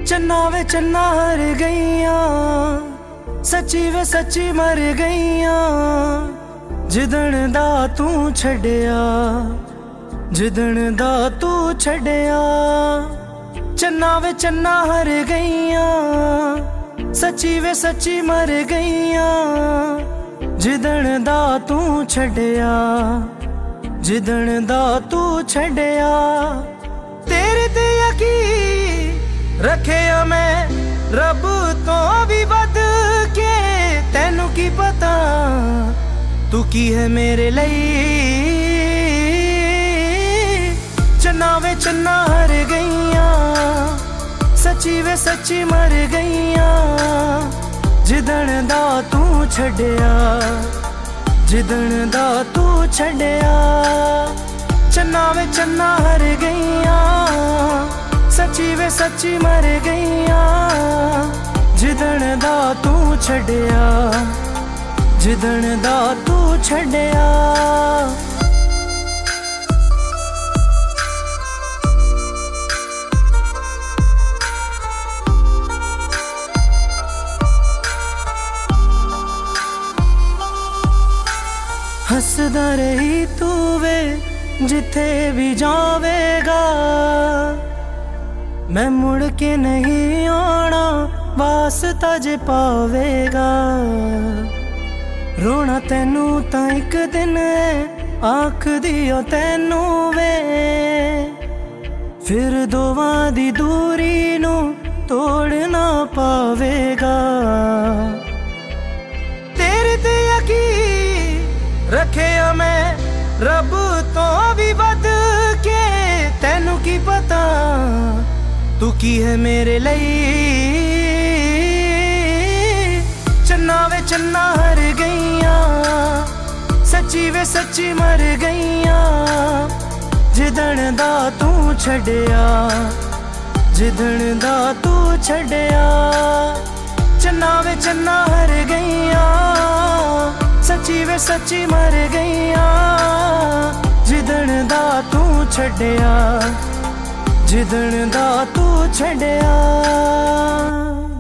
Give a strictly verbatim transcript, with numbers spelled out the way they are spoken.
चन्ना वे चन्ना हर गईयां, सच्ची वे सच्ची मर गईयां। जिदण दा तू छड़िया, जिदण दा तू छड़िया। चन्ना वे चन्ना हर गईयां, सच्ची वे सच्ची मर गईयां। जिदण दा तू छड़िया, जिदण दा तू छड़िया। तेरे ते यकीन रखिया मैं रब तो भी बद के, तेनू की पता तू की है मेरे लिए। चन्ना वे चन्ना हर गईयां, सच्ची वे सच्ची मर गईयां। जिदण दा तू छड़िया, जिदण दा तू छड़िया। चन्ना वे चन्ना हर गईयां, सच्ची वे सच्ची मर गईयां। जिदण दा तू छड़िया, जिदण दा तू छड़िया। हसदा रही तू वे जिथे भी जावेगा, मैं मुड़ के नहीं आना वास्ता जे पावेगा। रोना तैनू तां एक दिन आख दियो तैनू वे, फिर दोवां दी दूरी नू तोड़ना पावेगा। तेरे ते यकीन रखिया मैं रब तो भी बद के, तेनू की पता तू की है मेरे लिए। चन्ना वे चन्ना हर गईयां, सच्ची वे सच्ची मर गईयां। जिदण दा तू छड़िया, जिदण दा तू छड़िया। चन्ना वे चन्ना हर गईयां, सच्ची वे सच्ची मर गईयां। जिदण दा तू छड़िया, जिदण दा तू छड़िया।